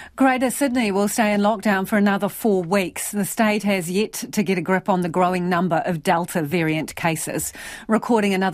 Greater Sydney will stay in lockdown for another 4 weeks. The state has yet to get a grip on the growing number of Delta variant cases, recording another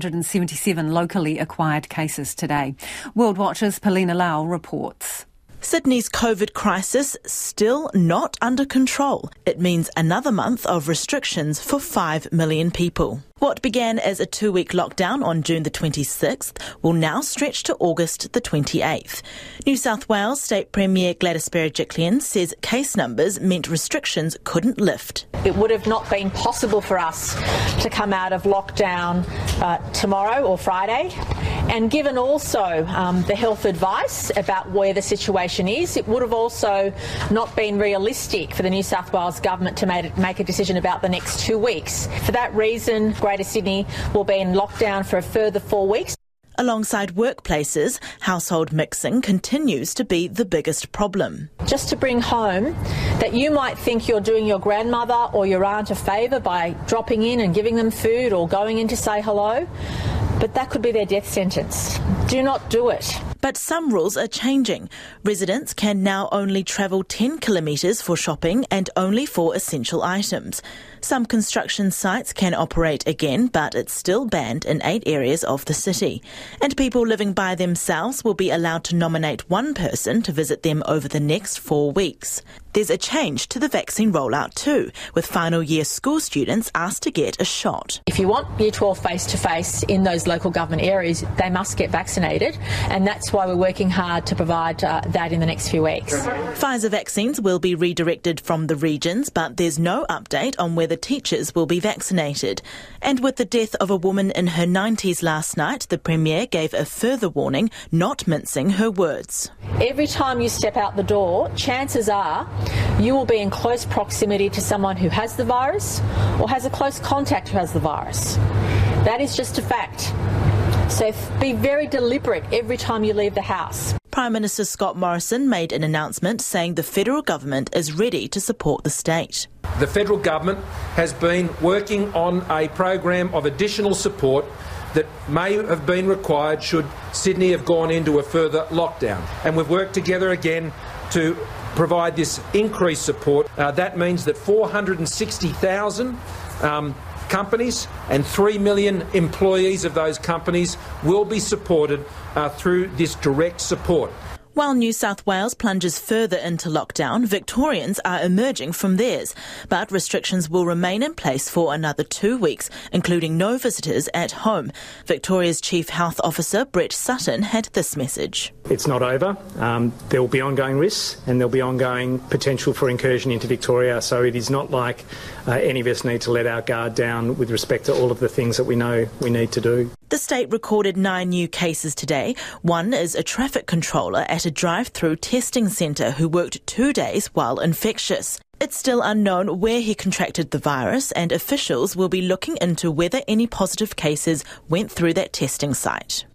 177 locally acquired cases today. World Watch's Polina Lau reports. Sydney's COVID crisis still not under control. It means another month of restrictions for 5 million people. What began as a 2-week lockdown on June the 26th will now stretch to August the 28th. New South Wales State Premier Gladys Berejiklian says case numbers meant restrictions couldn't lift. It would have not been possible for us to come out of lockdown tomorrow or Friday. And given also the health advice about where the situation is, it would have also not been realistic for the New South Wales government to make a decision about the next 2 weeks. For that reason, Greater Sydney will be in lockdown for a further 4 weeks. Alongside workplaces, household mixing continues to be the biggest problem. Just to bring home that you might think you're doing your grandmother or your aunt a favour by dropping in and giving them food or going in to say hello, but that could be their death sentence. Do not do it. But some rules are changing. Residents can now only travel 10 kilometres for shopping and only for essential items. Some construction sites can operate again, but it's still banned in 8 areas of the city. And people living by themselves will be allowed to nominate one person to visit them over the next 4 weeks. There's a change to the vaccine rollout too, with final year school students asked to get a shot. If you want Year 12 face-to-face in those local government areas, they must get vaccinated, and that's why we're working hard to provide that in the next few weeks. Pfizer vaccines will be redirected from the regions, but there's no update on whether teachers will be vaccinated. And with the death of a woman in her 90s last night, the Premier gave a further warning, not mincing her words. Every time you step out the door, chances are you will be in close proximity to someone who has the virus or has a close contact who has the virus. That is just a fact. So be very deliberate every time you leave the house. Prime Minister Scott Morrison made an announcement saying the federal government is ready to support the state. The federal government has been working on a program of additional support that may have been required should Sydney have gone into a further lockdown. And we've worked together again to provide this increased support. That means that 460,000 companies and 3 million employees of those companies will be supported through this direct support. While New South Wales plunges further into lockdown, Victorians are emerging from theirs. But restrictions will remain in place for another 2 weeks, including no visitors at home. Victoria's Chief Health Officer, Brett Sutton, had this message. It's not over. There will be ongoing risks and there will be ongoing potential for incursion into Victoria. So it is not like any of us need to let our guard down with respect to all of the things that we know we need to do. The state recorded 9 new cases today. One is a traffic controller at a drive-through testing centre who worked 2 days while infectious. It's still unknown where he contracted the virus, and officials will be looking into whether any positive cases went through that testing site.